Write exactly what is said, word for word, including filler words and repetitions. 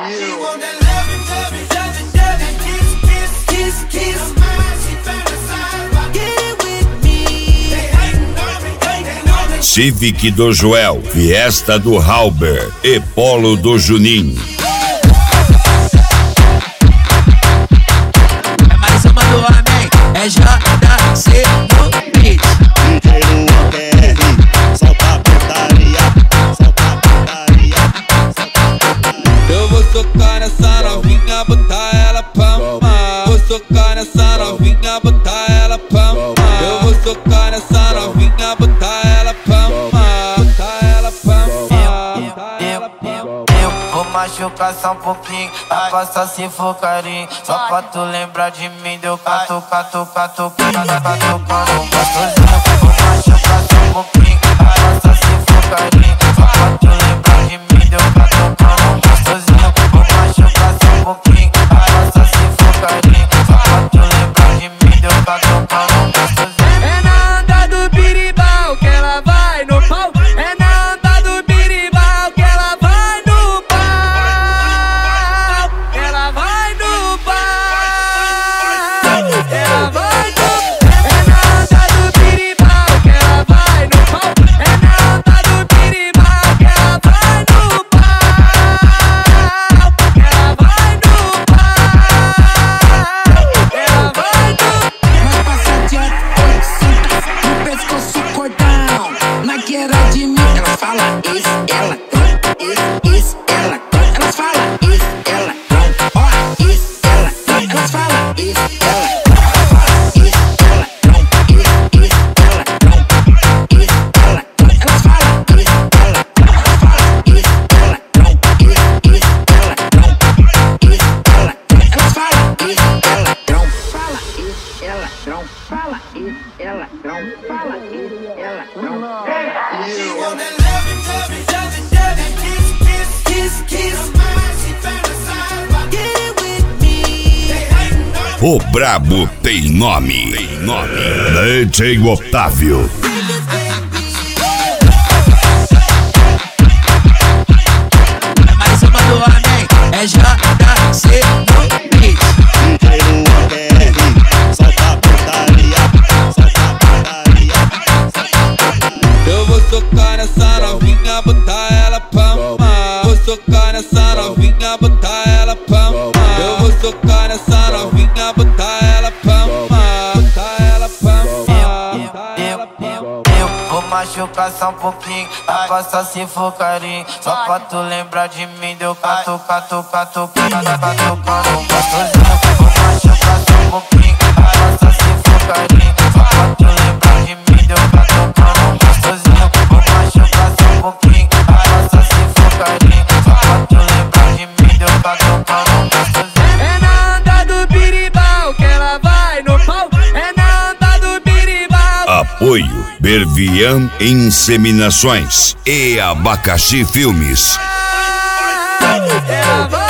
Civic do Joel, Fiesta do Halber e Polo do Juninho. É mais uma do homem, é J C no beat. D J Luan P R, solta a putaria, solta a putaria, solta a putaria. Eu vou socar nessa novinha, botar ela pra mamar. Vou socar nessa novinha, botar ela pra mamar. Eu vou socar nessa novinha, botar ela pra mamar. Botar ela pra mamar. Eu vou machucar só um pouquinho, a costa se for carinho. Só pra tu lembrar de mim, deu cato, cato, cato, cato, cato, cato, gostosinho. Vou machucar só um pouquinho, a costa se for carinho. Só pra tu lembrar de mim, deu cato, cato, gostosinho. Vou machucar só um pouquinho, a costa se for carinho. Só pra tu lembrar de mim, deu cato, cato, gostosinho. É na onda do biribau que ela vai no pau. É na onda do biribau que ela vai no pau. Ela vai no pau. Ela vai no. É na onda do biribau que ela vai no pau. É na onda do biribau que ela vai no pau. Ela vai no pau. Ela vai no. Vai passar de ator, senta no pescoço cordão. Na guerra de mim, elas falam isso, ela tem, isso, isso, ela tem. Elas falam isso, ela tem, ó, isso, ela tem. Elas falam isso, ela tem, isso, ela tem, isso, isso, ela tem, isso, ela tem. Elas falam isso, ela tem, elas falam isso, ela tem, isso, isso, ela tem, isso, ela tem. Elas falam isso, ela tem, fala isso, ela tem, fala isso, ela tem, fala isso, ela O brabo tem nome, tem nome. D J Otávio. É mais uma do homem, é J C no beat. D J Luan P R, solta a putaria, solta a putaria, solta a putaria. Eu vou socar nessa novinha, botar ela pra mamar. Vou socar nessa novinha, botar ela pra mamar. Eu vou socar nessa novinha, botar ela pra mamar. Botar ela pra mamar. Botar ela pra mamar. Eu vou machucar só um pouquinho, a costa se for carinho. Só pra tu lembrar de mim, deu cato, cato, cato, cato, cato, cato, gostosinho. Vou machucar só um pouquinho, a costa se for carinho. Só pra tu lembrar de mim, deu cato, cato, gostosinho. Vou machucar só um pouquinho, a costa se for carinho. Só pra tu lembrar de mim, deu cato, cato, gostosinho. É na onda do biribau que ela vai no pau. É na onda do biribau. Apoio Bervian Inseminações e Abacaxi Filmes. Ela vai